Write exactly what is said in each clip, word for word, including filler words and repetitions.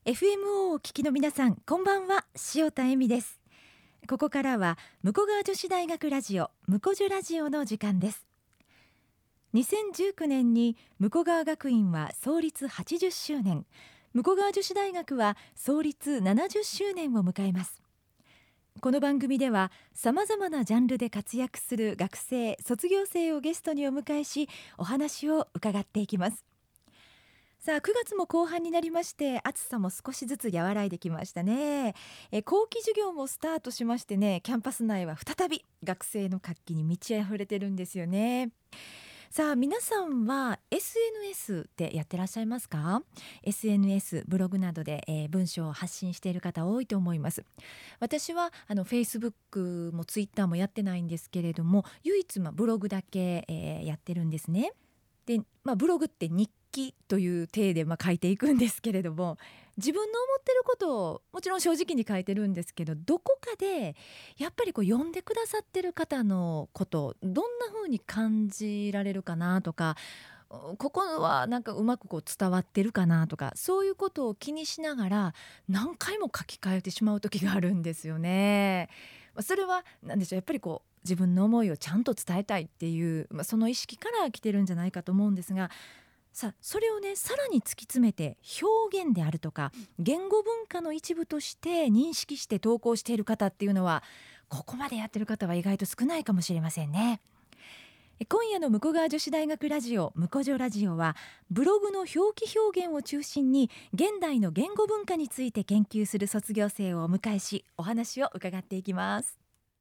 エフエムオー をお聞きの皆さん、こんばんは。塩田恵美です。ここからは武庫川女子大学ラジオ武庫女ラジオの時間です。にせんじゅうきゅうねんに武庫川学院は創立はちじゅっしゅうねん、武庫川女子大学は創立ななじゅっしゅうねんを迎えます。この番組ではさまざまなジャンルで活躍する学生卒業生をゲストにお迎えし、お話を伺っていきます。さあくがつも後半になりまして、暑さも少しずつ和らいできましたね。え後期授業もスタートしましてね、キャンパス内は再び学生の活気に満ち溢れてるんですよね。さあ皆さんは エスエヌエス ってやってらっしゃいますか？ エスエヌエス ブログなどで、えー文章を発信している方多いと思います。私はあの Facebook も Twitter もやってないんですけれども、唯一まあブログだけ、えーやってるんですね。で、まあ、ブログって日記という体でまあ書いていくんですけれども、自分の思ってることをもちろん正直に書いてるんですけど、どこかでやっぱりこう読んでくださってる方のことをどんな風に感じられるかなとか、ここはなんかうまくこう伝わってるかなとか、そういうことを気にしながら何回も書き換えてしまう時があるんですよね。まあそれは何でしょう、やっぱりこう自分の思いをちゃんと伝えたいっていう、まあ、その意識から来てるんじゃないかと思うんですが、さあそれをねさらに突き詰めて表現であるとか言語文化の一部として認識して投稿している方っていうのは、ここまでやってる方は意外と少ないかもしれませんね。今夜の武庫川女子大学ラジオ武庫女ラジオは、ブログの表記表現を中心に現代の言語文化について研究する卒業生をお迎えし、お話を伺っていきます。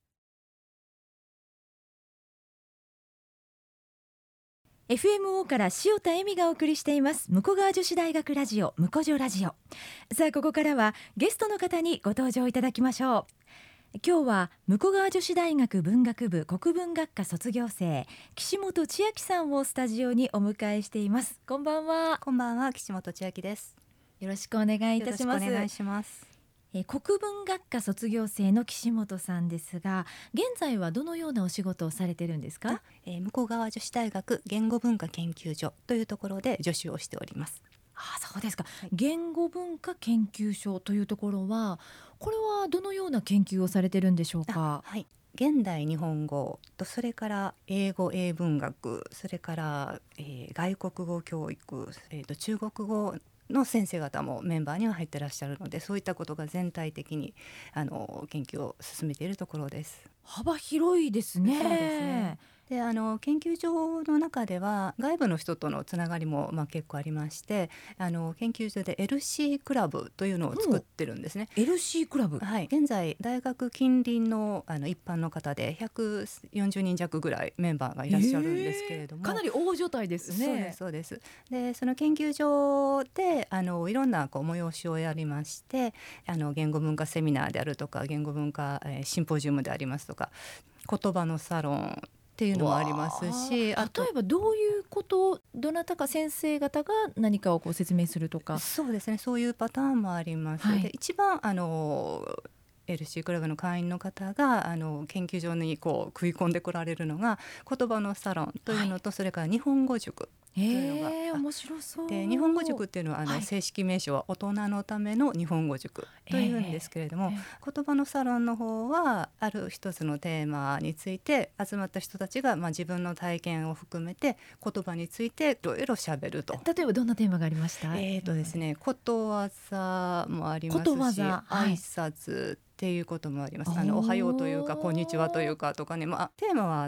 エフエムオー から塩田恵美がお送りしています武庫川女子大学ラジオ武庫女ラジオ。さあここからはゲストの方にご登場いただきましょう。今日は武庫川女子大学文学部国文学科卒業生岸本千秋さんをスタジオにお迎えしています。こんばんは。 こんばんは、岸本千秋です。 よろしくお願いいよろしくたします。 お願いします。 えー国文学科卒業生の岸本さんですが、現在はどのようなお仕事をされてるんですか？ えー、武庫川女子大学言語文化研究所というところで助手をしております。 ああ、そうですか、 はい言語文化研究所というところは、これはどのような研究をされてるんでしょうか？ はい、現代日本語と、それから英語英文学、それから、えー外国語教育、えーと中国語の先生方もメンバーには入ってらっしゃるので、そういったことが全体的にあの研究を進めているところです。 幅広いですね。 そうですね。であの研究所の中では外部の人とのつながりも、まあ、結構ありまして、あの研究所で エルシー クラブというのを作ってるんですね。 エルシー クラブ、 はい、現在大学近隣の、あの一般の方でひゃくよんじゅうにん弱ぐらいメンバーがいらっしゃるんですけれども、 えーかなり大所帯ですね。 そうですそうです。でその研究所であのいろんなこう催しをやりまして、あの言語文化セミナーであるとか言語文化、えーシンポジウムでありますとか、言葉のサロンっていうのもありますし、あと例えばどういうことをどなたか先生方が何かをこう説明するとか。 そうですね、そういうパターンもあります。 はいで一番あの エルシー クラブの会員の方があの研究所にこう食い込んでこられるのが言葉のサロンというのと、それから日本語塾というのが、 えー、面白そう。 で日本語塾っていうのはあの、 はい正式名称は大人のための日本語塾というんですけれども、 えー言葉のサロンの方はある一つのテーマについて集まった人たちが、まあ、自分の体験を含めて言葉についていろいろしゃべると。 例えばどんなテーマがありました？ えーとですね、ことわざもありますし、 ことわざ、はい挨拶っていうこともあります。あおーのおはようというかこんにちはというかとかね、まあ、テーマはあって、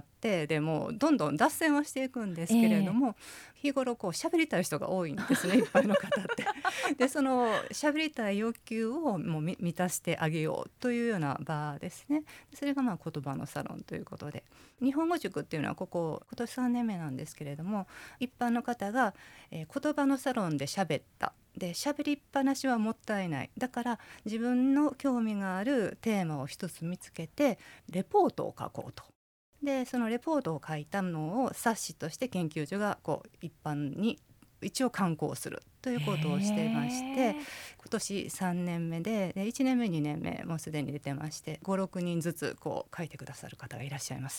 でもどんどん脱線はしていくんですけれども、日頃こう喋りたい人が多いんですね、いっぱいの方ってでその喋りたい欲求をもうみ満たしてあげようというような場ですね。それがまあ言葉のサロンということで、日本語塾っていうのはここ今年さんねんめなんですけれども、一般の方が、えー言葉のサロンで喋ったで喋りっぱなしはもったいない、だから自分の興味があるテーマを一つ見つけてレポートを書こうと。でそのレポートを書いたのを冊子として研究所がこう一般に一応刊行するということをしていまして、今年さんねんめ で, でいちねんめにねんめもうすでに出てまして、ごろくにんずつこう書いてくださる方がいらっしゃいます。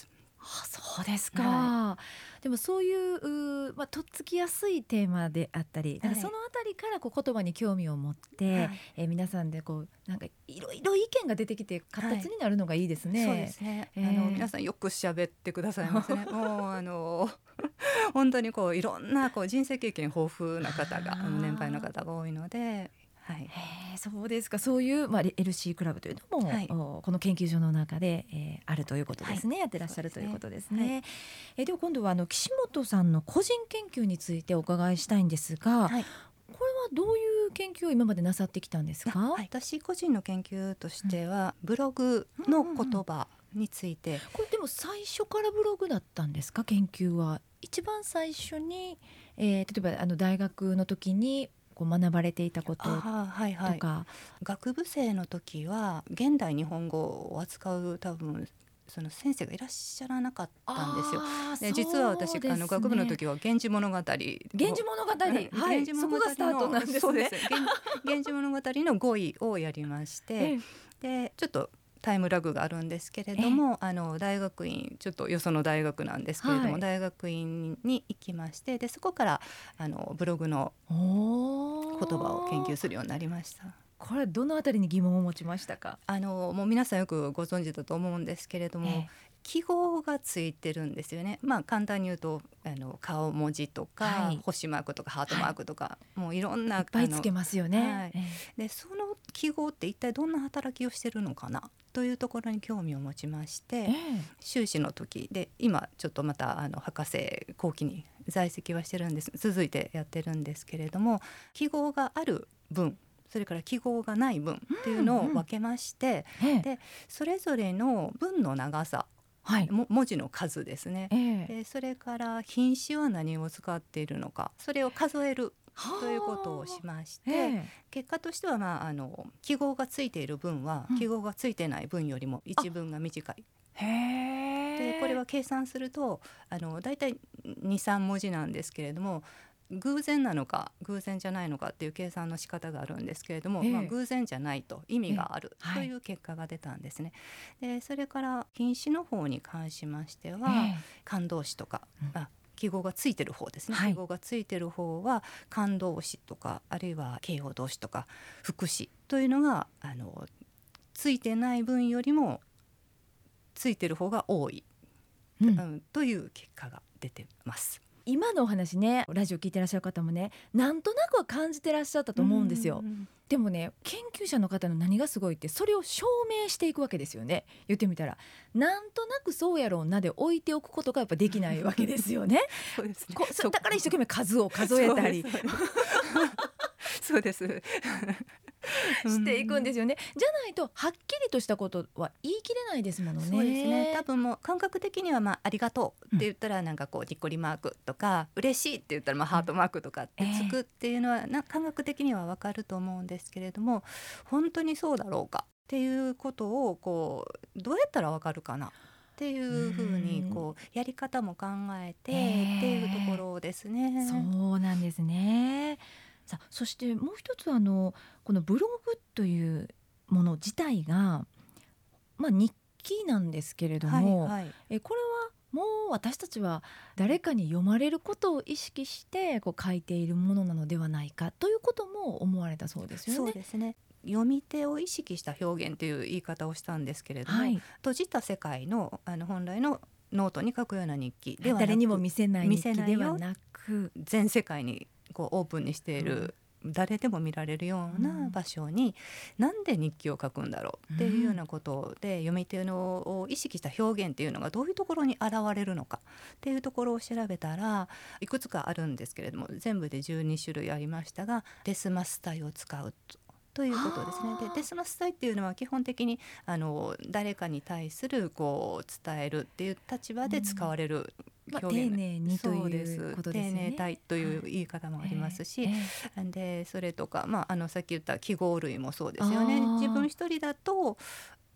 あ、そうですか、 はでもそういう、うまあ、とっつきやすいテーマであったり、なんかはいそのあたりからこう言葉に興味を持って、 はいえー皆さんでこうなんかいろいろ意見が出てきて活発になるのがいいですね、 そうですね、 えーあの皆さんよく喋ってくださいますねもうあの本当にこういろんなこう人生経験豊富な方があーあの年配の方が多いので、はいへーそうですか。そういう、まあ、エルシー クラブというのも、 はいおこの研究所の中で、えーあるということですね、やってらっしゃるそうですねということですね。 はいえーでは今度はあの岸本さんの個人研究についてお伺いしたいんですが、 はいこれはどういう研究を今までなさってきたんですか？ はい、私個人の研究としては、ブログの言葉について、 これでも最初からブログだったんですか？研究は一番最初に、えー例えばあの大学の時にこう学ばれていたこととあーはいはい、 か、 学部生の時は現代日本語を扱う多分その先生がいらっしゃらなかったんですよ。 あーで実は私、 そうですねあの学部の時は源氏物語源氏物語、はい、 源氏物語のそこがスタートなんですね。 そうです源源氏物語の語彙をやりましえて、でちょっとタイムラグがあるんですけれども、あの大学院ちょっとよその大学なんですけれども、 はい大学院に行きまして、でそこからあのブログのお言葉を研究するようになりました。 これはどのあたりに疑問を持ちましたか？ あのもう皆さんよくご存知だと思うんですけれども、 ええ記号がついてるんですよね。まあ簡単に言うとあの顔文字とか、 はい星マークとかハートマークとか、もういろんないっぱいつけまますよね、 はいえでその記号って一体どんな働きをしてるのかなというところに興味を持ちましえて、修士の時で今ちょっとまたあの博士後期に在籍はしてるんです、続いてやってるんですけれども、記号がある分それから記号がない分っていうのを分けまして、 えええでそれぞれの文の長さ、 はいも文字の数ですね、 ええでそれから品詞は何を使っているのか、それを数えるということをしまして、 ええ結果としては、まあ、あの記号がついている分は、 うん記号がついてない分よりも一文が短い。 へえでこれは計算するとあのだいたいにさん文字なんですけれども、偶然なのか偶然じゃないのかっていう計算の仕方があるんですけれども、 ええまあ、偶然じゃないと意味があるええはいという結果が出たんですね。でそれから品詞の方に関しましては、 え感動詞とか、 うんあ記号がついてる方ですね、 はい記号がついてる方は感動詞とか、あるいは形容動詞とか副詞というのがあのついてない分よりもついてる方が多い、 えうんうんという結果が出てます。 今のお話ね、ラジオ聞いてらっしゃる方もね、なんとなくは感じてらっしゃったと思うんですよ。 うんでもね、研究者の方の何がすごいって、それを証明していくわけですよね。言ってみたらなんとなくそうやろうなで置いておくことがやっぱできないわけですよね。 そうですねこそだから一生懸命数を数えたりそうですそうですしていくんですよね。じゃないとはっきりとしたことは言い切れないですものね。 そうですね、多分もう感覚的には、まあ、ありがとうって言ったらなんかこうにっこりマークとか、嬉しいって言ったらまあハートマークとかってつくっていうのは、な感覚的にはわかると思うんですけれども、本当にそうだろうかっていうことをこうどうやったらわかるかなっていうふうにこうやり方も考えてっていうところですね。 そうなんですね。さあ、そしてもう一つ、あのこのブログというもの自体が、まあ、日記なんですけれども、 はいはい、 えこれはもう私たちは誰かに読まれることを意識してこう書いているものなのではないかということも思われたそうですよね。 そうですね、読み手を意識した表現という言い方をしたんですけれども、 はい、 閉じた世界の、あの本来のノートに書くような日記ではなく、 誰にも見せない日記見せないよではなく、 全世界にこうオープンにしている、誰でも見られるような場所に、なんで日記を書くんだろうっていうようなことで、読み手のを意識した表現っていうのがどういうところに現れるのかっていうところを調べたら、いくつかあるんですけれども、全部でじゅうに種類ありましたが、デスマス体を使うとということですね。でデスマス体っていうのは基本的にあの誰かに対するこう伝えるっていう立場で使われるまあ、 表現、 丁寧にとそうですいうことですよね。 丁寧体という言い方もありますし、 ええでそれとか、まあ、あのさっき言った記号類もそうですよね。 あー自分一人だと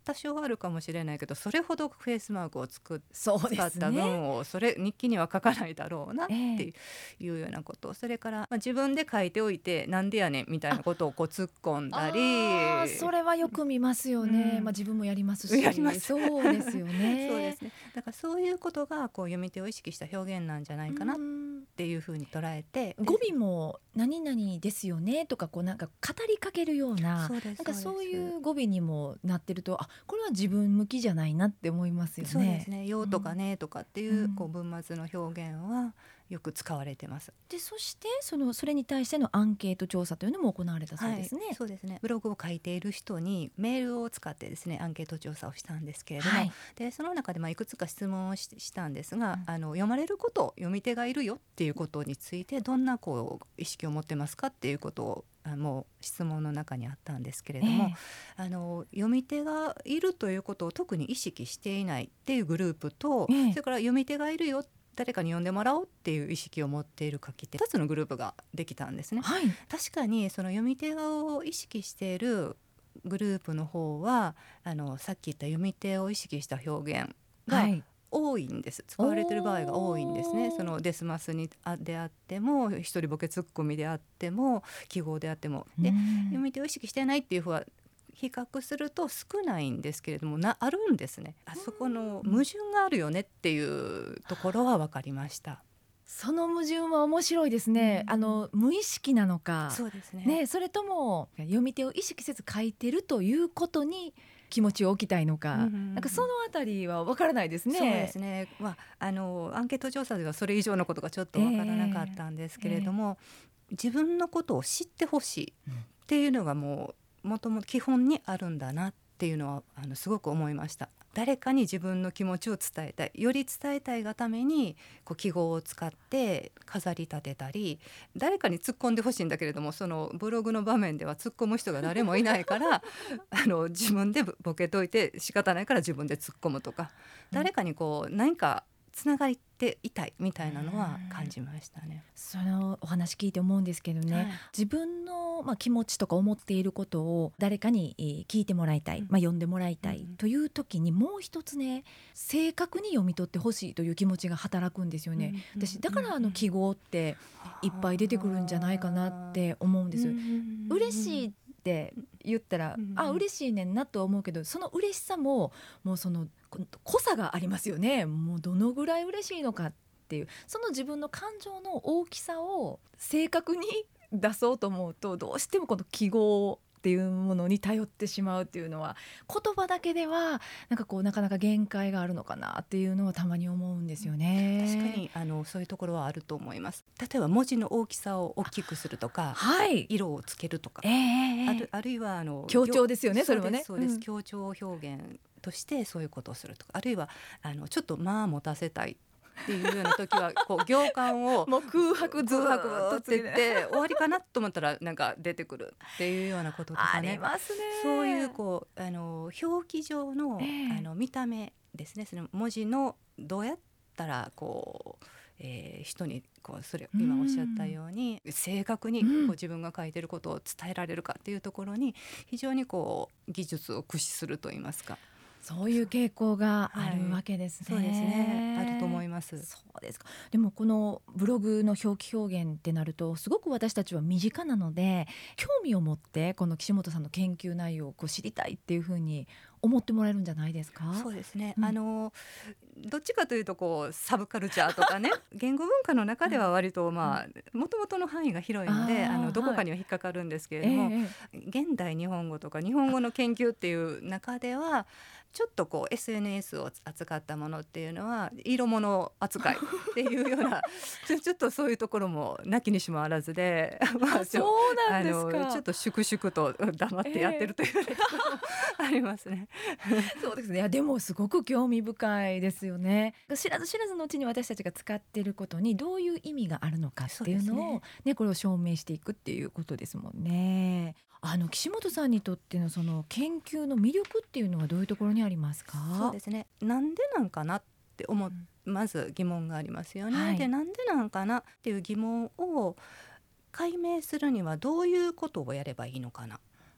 多少あるかもしれないけど、それほどフェイスマークをつくそうですね、 使った文をそれ日記には書かないだろうなってええいうようなこと、それから、まあ、自分で書いておいてなんでやねんみたいなことをこう突っ込んだり、 あーそれはよく見ますよね、 うんまあ、自分もやりますしやりますそうですよねそうですね。だからそういうことがこう読み手を意識した表現なんじゃないかなっうんていうふうに捉えて、 語尾も何々ですよねとかこうなんか語りかけるようなそうですなんかそういそうう語尾にもなってると、あ、これは自分向きじゃないなって思いますよね。 そうですね。よとかねとかっていう、 うんこう文末の表現はよく使われてます。 でそしてそのそれに対してのアンケート調査というのも行われたそうですね。 はい、そうですね。ブログを書いている人にメールを使ってですねアンケート調査をしたんですけれども、 はいでその中でまあいくつか質問を し, したんですが、 うんあの読まれること、読み手がいるよっていうことについてどんなこう意識を持ってますかっていうことをあもう質問の中にあったんですけれども、 えあの読み手がいるということを特に意識していないっていうグループと、 ええそれから読み手がいるよ、誰かに読んでもらおうっていう意識を持っている書き手、ふたつのグループができたんですね。 はい確かにその読み手を意識しているグループの方はあのさっき言った読み手を意識した表現がはい多いんです、使われている場合が多いんですね。 おーそのデスマスにあであっても、一人ボケツッコミであっても、記号であっても、でうん読み手を意識してないっていう方は比較すると少ないんですけれども、なあるんですね。あそこの矛盾があるよねっていうところは分かりました。 その矛盾は面白いですね。 うんあの無意識なのか、 そうですね。 ね、それとも読み手を意識せず書いてるということに気持ちを置きたいのか、 うんうんうんなんかそのあたりは分からないですね。 そうですね、まあ、あのアンケート調査ではそれ以上のことがちょっと分からなかったんですけれども、自分のことを知ってほしいっていうのがもうもともと基本にあるんだなっていうのはあのすごく思いました。誰かに自分の気持ちを伝えたい、より伝えたいがためにこう記号を使って飾り立てたり、誰かに突っ込んでほしいんだけれども、そのブログの場面では突っ込む人が誰もいないからあの自分でボケといて仕方ないから自分で突っ込むとか、誰かにこう何かつながっていたいみたいなのは感じましたね。 そのお話聞いて思うんですけどね、 はい自分の、まあ、気持ちとか思っていることを誰かに、えー聞いてもらいたい、 うんまあ、読んでもらいたいうんという時に、もう一つね、正確に読み取ってほしいという気持ちが働くんですよね、 うん私だからあの記号っていっぱい出てくるんじゃないかなって思うんですよ。嬉しいって言ったら、 うんあ嬉しいねんなと思うけど、その嬉しさももうそのこ濃さがありますよね。もうどのぐらい嬉しいのかっていう、その自分の感情の大きさを正確に出そうと思うと、どうしてもこの記号っていうものに頼ってしまうっていうのは、言葉だけではなんかこうなかなか限界があるのかなっていうのはたまに思うんですよね。 確かにあのそういうところはあると思います。例えば文字の大きさを大きくするとか、 はい色をつけるとか、 ええあるあるいはあの強調ですよね、それはね。 そうです、 うん強調表現としてそういうことをするとか、あるいはあのちょっと間持たせたいっていうような時はこう行間をもう空白ず空ー白って言って終わりかなと思ったらなんか出てくるっていうようなこととかありね。 ますね。 そういうこうあの表記上の、 ええあの見た目ですね。その文字のどうやったらこう、えー人にこうそれ今おっしゃったように正確にこうんう自分が書いてることを伝えられるかっていうところに非常にこう技術を駆使するといいますか。 そういう傾向があるわけですね。 そうですね、あると思います。 そうですか。でもこのブログの表記表現ってなると、すごく私たちは身近なので、興味を持ってこの岸本さんの研究内容をこう知りたいっていうふうに思ってもらえるんじゃないですか。 そうですね、 うんあのどっちかというとこうサブカルチャーとかね言語文化の中では割とまあもともとの範囲が広いので、 あーあのどこかには引っかかるんですけれども、 ええ現代日本語とか日本語の研究っていう中ではちょっとこう エスエヌエス を扱ったものっていうのは色物扱いっていうようなちょ、ちょっとそういうところもなきにしもあらずでまあちょそうなんですか。 あのちょっと粛々と黙ってやってるという、ところもありますね。 そうですね。いやでもすごく興味深いですよね。知らず知らずのうちに私たちが使っていることにどういう意味があるのかっていうのをそうねですこれを証明していくっていうことですもんね。あの岸本さんにとってのその研究の魅力っていうのはどういうところにありますか。 そうですね、なんでなんかなって思う、まず疑問がありますよね、 はいでなんでなんかなっていう疑問を解明するにはどういうことをやればいいのかなっ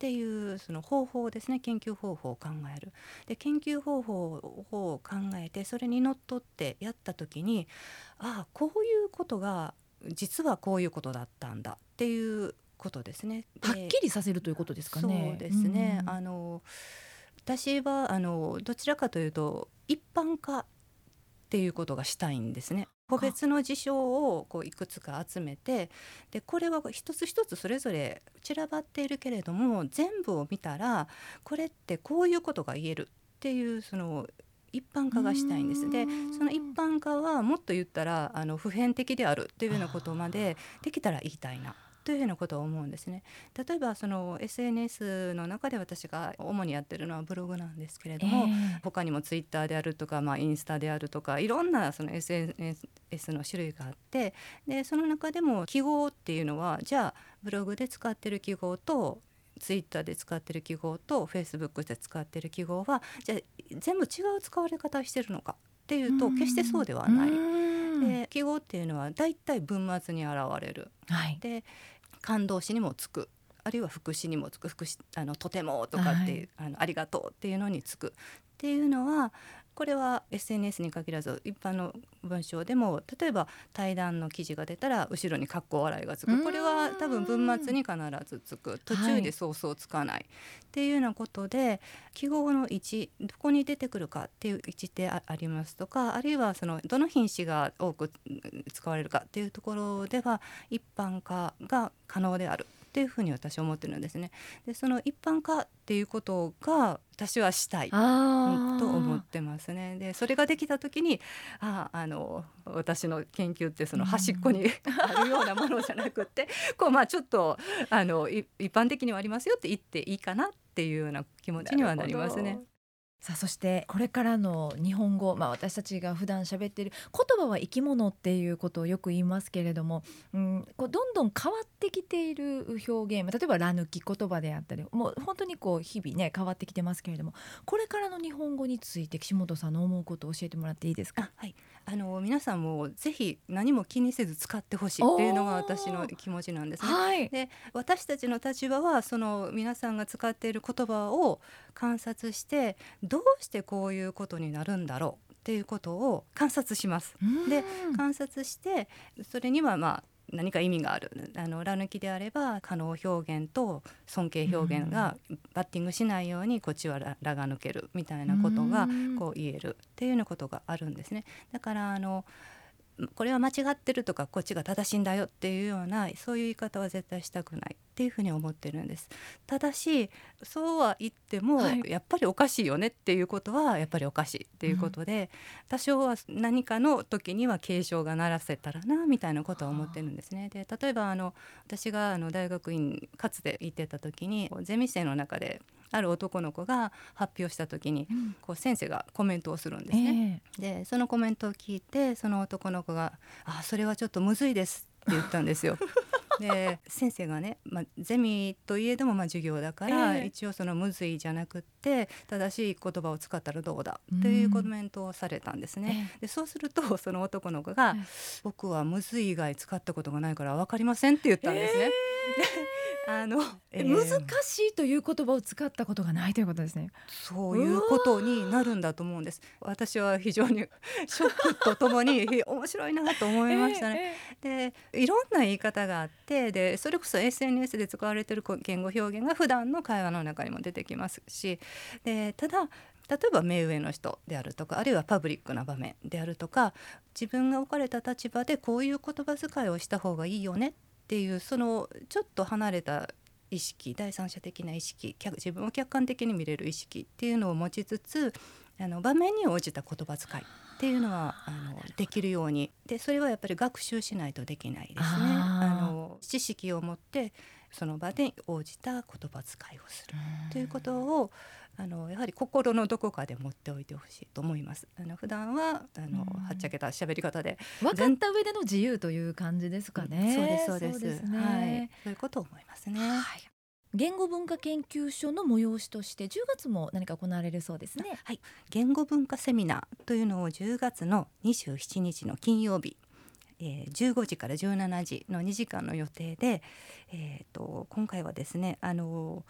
っていうその方法ですね、研究方法を考える。で研究方法を考えてそれにのっとってやった時に、ああこういうことが実はこういうことだったんだっていうことですね。ではっきりさせるということですかね。 そうですね、 うん、 あの私はあのどちらかというと一般化っていうことがしたいんですね。個別の事象をこういくつか集めて、でこれは一つ一つそれぞれ散らばっているけれども全部を見たらこれってこういうことが言えるっていうその一般化がしたいんです。でその一般化はもっと言ったらあの普遍的であるっていうようなことまでできたら言いたいなというようなことを思うんですね。例えばその エスエヌエス の中で私が主にやってるのはブログなんですけれども、 えー、 他にもツイッターであるとか、まあ、インスタであるとかいろんなその エスエヌエス の種類があって、でその中でも記号っていうのはじゃあブログで使ってる記号とツイッターで使ってる記号とフェイスブックで使ってる記号はじゃあ全部違う使われ方をしてるのかっていうと決してそうではない。で記号っていうのはだいたい文末に現れる、 はい、 で感動詞にもつく、あるいは副詞にもつく、副詞あのとてもとかっていう、はい、あのありがとうっていうのにつくっていうのはこれは エスエヌエス に限らず一般の文章でも例えば対談の記事が出たら後ろに括弧笑いがつく、これは多分文末に必ずつく、途中でそうそうつかない、はい、っていうようなことで記号の位置どこに出てくるかっていう位置って あ, ありますとか、あるいはそのどの品詞が多く使われるかっていうところでは一般化が可能であるっていうふうに私は思ってるんですね。でその一般化っていうことが私はしたいと思ってますね。でそれができた時にああの私の研究ってその端っこにあるようなものじゃなくってこう、まあ、ちょっとあの一般的にはありますよって言っていいかなっていうような気持ちにはなりますね。 さあそしてこれからの日本語、まあ、私たちが普段喋っている言葉は生き物っていうことをよく言いますけれども、うん、こうどんどん変わってきている表現、例えばら抜き言葉であったりもう本当にこう日々ね変わってきてますけれども、これからの日本語について岸本さんの思うことを教えてもらっていいですか。 あ、はい、あの皆さんもぜひ何も気にせず使ってほしいっていうのが私の気持ちなんですね。 はい、 で私たちの立場はその皆さんが使っている言葉を観察してどうしてこういうことになるんだろうっていうことを観察します。で観察してそれにはまあ何か意味がある。あのら抜きであれば可能表現と尊敬表現がバッティングしないようにこっちは ら, らが抜けるみたいなことがこう言えるっていうようなことがあるんですね。だからあのこれは間違ってるとかこっちが正しいんだよっていうようなそういう言い方は絶対したくないっていうふうに思ってるんです。ただしそうは言っても、はい、やっぱりおかしいよねっていうことはやっぱりおかしいっていうことで、うん、多少は何かの時には警鐘が鳴らせたらなみたいなことは思ってるんですね。で例えばあの私があの大学院かつて行ってた時にゼミ生の中である男の子が発表した時に、うん、こう先生がコメントをするんですね、えー、でそのコメントを聞いてその男の子があそれはちょっとむずいですって言ったんですよで先生がね、まあ、ゼミといえどもまあ授業だから、えー、一応そのむずいじゃなくって正しい言葉を使ったらどうだっていうコメントをされたんですね、えー、でそうするとその男の子が、えー、僕はむずい以外使ったことがないから分かりませんって言ったんですね、えーあのえー、難しいという言葉を使ったことがないということですね。 そういうことになるんだと思うんです。私は非常にショックとともに面白いなと思いましたね、えーえー、でいろんな言い方があってでそれこそ エスエヌエス で使われている言語表現が普段の会話の中にも出てきますし、でただ例えば目上の人であるとかあるいはパブリックな場面であるとか自分が置かれた立場でこういう言葉遣いをした方がいいよねっていうそのちょっと離れた意識第三者的な意識自分を客観的に見れる意識っていうのを持ちつつあの場面に応じた言葉遣いっていうのはあのできるようにでそれはやっぱり学習しないとできないですね。あの知識を持ってその場で応じた言葉遣いをするということをあのやはり心のどこかで持っておいてほしいと思います。あの普段はあのはっちゃけた喋り方で分かった上での自由という感じですかね。 そうですそうです、そうですね、はい、そういうことを思いますね、はい、 言語文化研究所の催しとしてじゅうがつも何か行われるそうですね。 はい、言語文化セミナーというのをじゅうがつのにじゅうしちにちの金曜日えー、じゅうごじからじゅうしちじのにじかんの予定で、えー、と今回はですねあの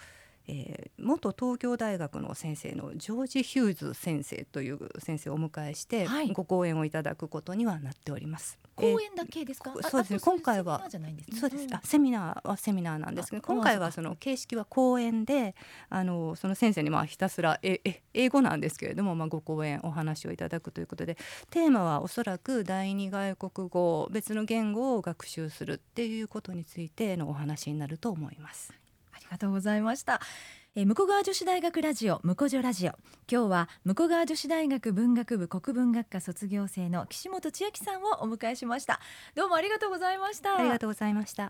えー、元東京大学の先生のジョージ・ヒューズ先生という先生をお迎えして、はい、ご講演をいただくことにはなっております。 講演だけですか？ えー、そうですね。今回はそうです。あ、セミナーはセミナーなんですけど、今回はその形式は講演で、あのその先生にまあひたすらええ英語なんですけれども、まあ、ご講演お話をいただくということで、テーマはおそらく第二外国語、別の言語を学習するっていうことについてのお話になると思います。 ありがとうございました。え向川女子大学ラジオ向こ女ラジオ、今日は向川女子大学文学部国文学科卒業生の岸本千秋さんをお迎えしました。どうもありがとうございました。 ありがとうございました。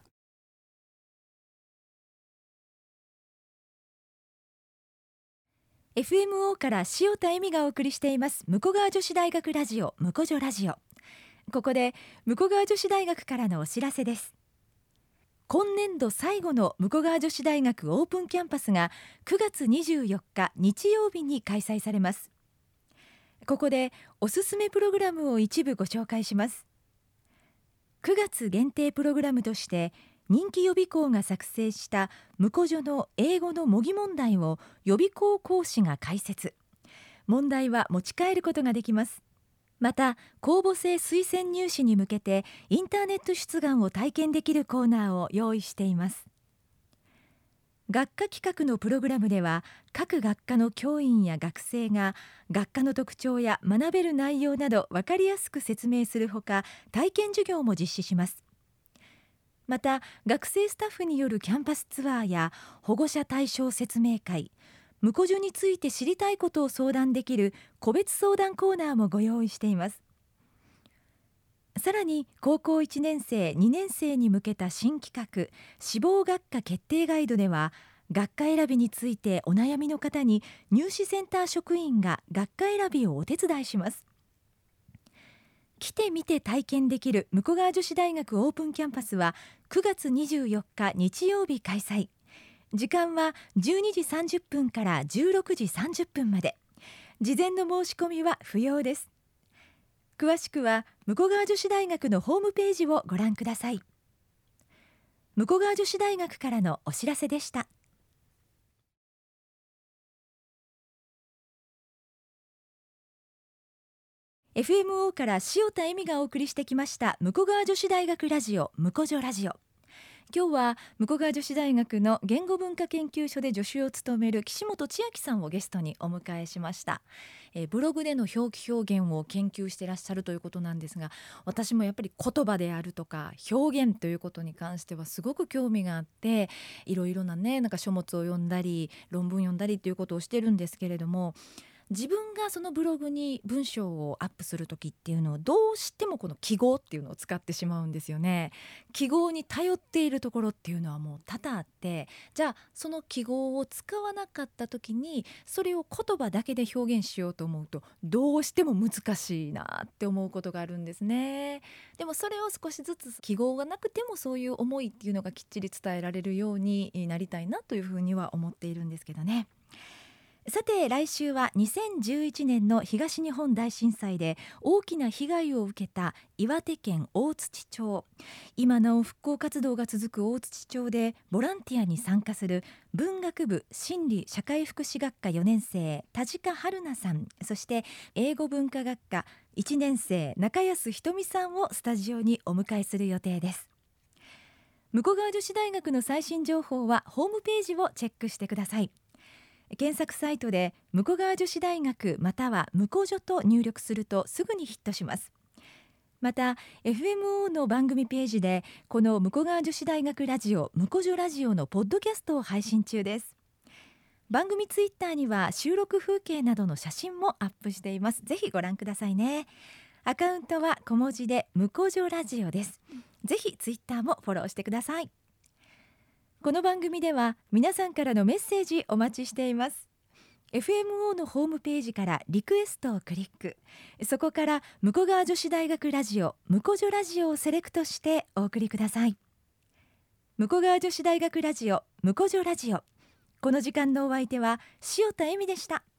エフエムオー から塩田恵美がお送りしています向川女子大学ラジオ向こ女ラジオ。ここで向川女子大学からのお知らせです。今年度最後の向川女子大学オープンキャンパスがくがつにじゅうよっか日曜日に開催されます。ここでおすすめプログラムを一部ご紹介します。くがつ限定プログラムとして人気予備校が作成した向女の英語の模擬問題を予備校講師が解説。問題は持ち帰ることができます。また公募制推薦入試に向けてインターネット出願を体験できるコーナーを用意しています。学科企画のプログラムでは各学科の教員や学生が学科の特徴や学べる内容など分かりやすく説明するほか、体験授業も実施します。また学生スタッフによるキャンパスツアーや保護者対象説明会、向女について知りたいことを相談できる個別相談コーナーもご用意しています。さらに高校いちねん生にねん生に向けた新企画志望学科決定ガイドでは、学科選びについてお悩みの方に入試センター職員が学科選びをお手伝いします。来てみて体験できる向川女子大学オープンキャンパスはくがつにじゅうよっか日曜日開催。時間はじゅうにじさんじゅっぷんからじゅうろくじさんじゅっぷんまで。事前の申し込みは不要です。詳しくは向川女子大学のホームページをご覧ください。向川女子大学からのお知らせでした。エフエムオー から塩田恵美がお送りしてきました向川女子大学ラジオ向女ラジオ。今日は向川女子大学の言語文化研究所で助手を務める岸本千秋さんをゲストにお迎えしました。えー、ブログでの表記表現を研究していらっしゃるということなんですが、私もやっぱり言葉であるとか表現ということに関してはすごく興味があって、いろいろなね、なんか書物を読んだり論文読んだりということをしてるんですけれども、自分がそのブログに文章をアップする時っていうのをどうしてもこの記号っていうのを使ってしまうんですよね。記号に頼っているところっていうのはもう多々あって、じゃあその記号を使わなかった時にそれを言葉だけで表現しようと思うとどうしても難しいなって思うことがあるんですね。でもそれを少しずつ記号がなくてもそういう思いっていうのがきっちり伝えられるようになりたいなというふうには思っているんですけどね。さて来週はにせんじゅういちねんの東日本大震災で大きな被害を受けた岩手県大槌町、今なお復興活動が続く大槌町でボランティアに参加する文学部心理社会福祉学科よねん生田近春菜さん、そして英語文化学科いちねん生中安ひとみさんをスタジオにお迎えする予定です。向川女子大学の最新情報はホームページをチェックしてください。検索サイトで向川女子大学または向女と入力するとすぐにヒットします。また エフエムオー の番組ページでこの向川女子大学ラジオ向女ラジオのポッドキャストを配信中です。番組ツイッターには収録風景などの写真もアップしています。ぜひご覧くださいね。アカウントは小文字で向女ラジオです。ぜひツイッターもフォローしてください。この番組では皆さんからのメッセージお待ちしています。 エフエムオー のホームページからリクエストをクリック、そこから向川女子大学ラジオ向女ラジオをセレクトしてお送りください。向川女子大学ラジオ向女ラジオ、この時間のお相手は塩田恵美でした。